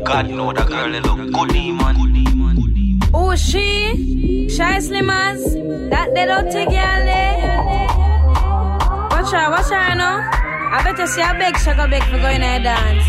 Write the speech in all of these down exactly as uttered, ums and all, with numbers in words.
God know that girl, they look goodie, man. Oh, she? Shy Slimmers? That they don't take y'all there? Watch her, watch her now. I better see a big shaka big for going to dance.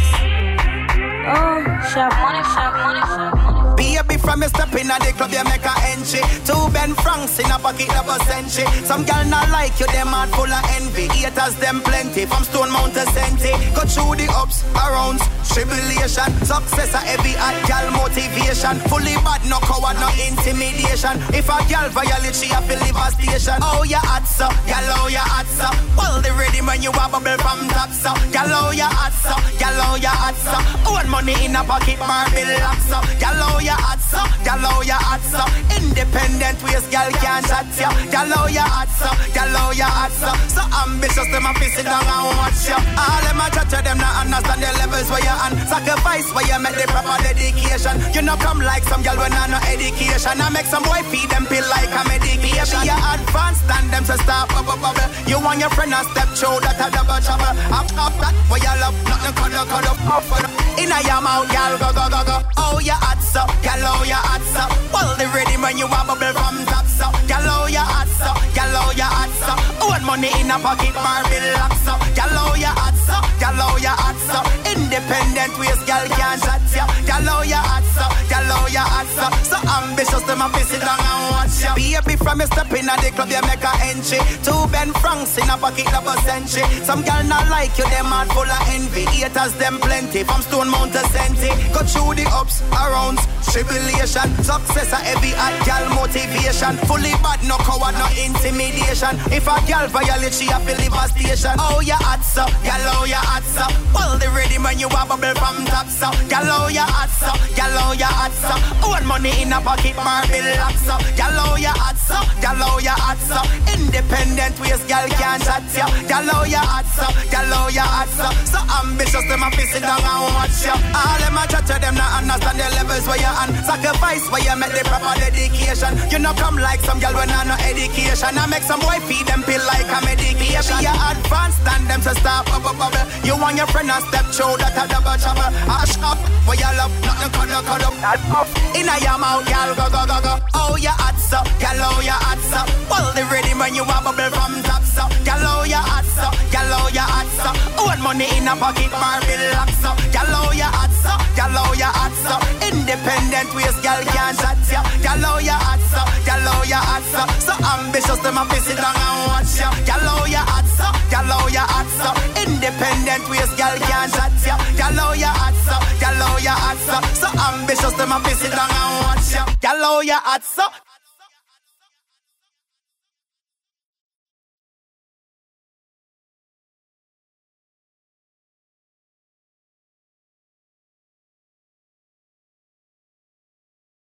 Oh, shop money, shop money, shop money. Baby, from you step in at the club, you make a entry. Two Ben Franks in a pocket of a century. Some girl not like you, them heart full of envy. Haters, them plenty, from Stone Mountain Senti. Go through the ups, arounds, tribulation. Success a every hot girl motivation. Fully bad, no coward, no intimidation. If a girl violate, she a feel live a station. Oh, you hot, so, girl, oh, you hot, so. Well, the ready when you a bubble from top, so. Girl, oh, you hot, so, girl, oh, you hot, so. Own money in a pocket, Barbie lock, so. Girl, oh, you hot, so, girl, oh, you hot, so. Independent ways, girl, can't shut you. Girl, oh, you hot, so, girl, oh, you hot, so. So ambitious, them a piss it down and watch you. All them a chat to them not understand the levels where you on. Sacrifice where you make the proper dedication. You know come like some girl when I no education. I make some boy feed them pill like a medication. You advanced and them to stop bubble bubble. You want your friend a step through that a double trouble. Up up that where you love nothing cuddle cuddle up. Inna your mouth, girl, go go go go. Oh, you hot so, girl, oh, you hot so. Well, the ready when you a bubble from top so. Girl, oh, you hot so, girl, oh, you hot so. Own money in a pocket, Barbie lock so. Girl, oh, you hot so, girl, oh, you hot so. Independent ways, girl, can't shut ya. Girl, oh, you hot so, girl, oh, you hot so. So ambitious, them a piss it down and watch ya. Baby, from you step in at the club, you make a entry. Two Ben Franks in a pocket of a century. Some girl not like you, them heart full of envy. Haters, them plenty, from Stone Mountain Senti. Go through the ups, arounds, tribulation. Success a every hot girl motivation. Fully bad, no coward, no intimidation. If a girl violate, she a feel live a station. Oh, you hot so, girl, oh, you hot so. Well, the ready when you a bubble from top so. Girl, oh, you hot so, girl, oh, you hot so. Own money in a pocket, Barbie lock so. Girl, oh, you hot so, girl, oh, you hot so. Independent ways, girl, can't shut ya. Girl, oh, you hot so, girl, oh, you hot so. So ambitious, them a piss it down and watch ya. All them a chat to them not understand the levels where you on. Sacrifice where you make the proper dedication. You know come like some girl when I no education. I make some boy feed them pill like a medication. You advanced and them to stop bubble bubble. You want your friend a step through that a double trouble. Ash up where you love nothing cuddle cuddle. Inna your mouth, girl, go go go go. Oh, you hot so, girl, oh, you hot so. Well, the ready when you a bubble from top so. Girl, oh, you hot so, girl, oh, you hot so. Own money in a pocket, Barbie lock so. Girl, oh, you hot so, girl, oh, you hot so. Independent ways, girl, can't shut ya. Girl, oh, you hot so, girl, oh, you hot so. So ambitious, them a piss it down and watch ya. Girl, oh, you hot so, girl, oh, you hot so. Independent ways, girl, can't shut ya. Girl, oh, you hot so, girl, oh, you hot so. So ambitious, them a piss it down and watch ya. Girl, oh, you hot so.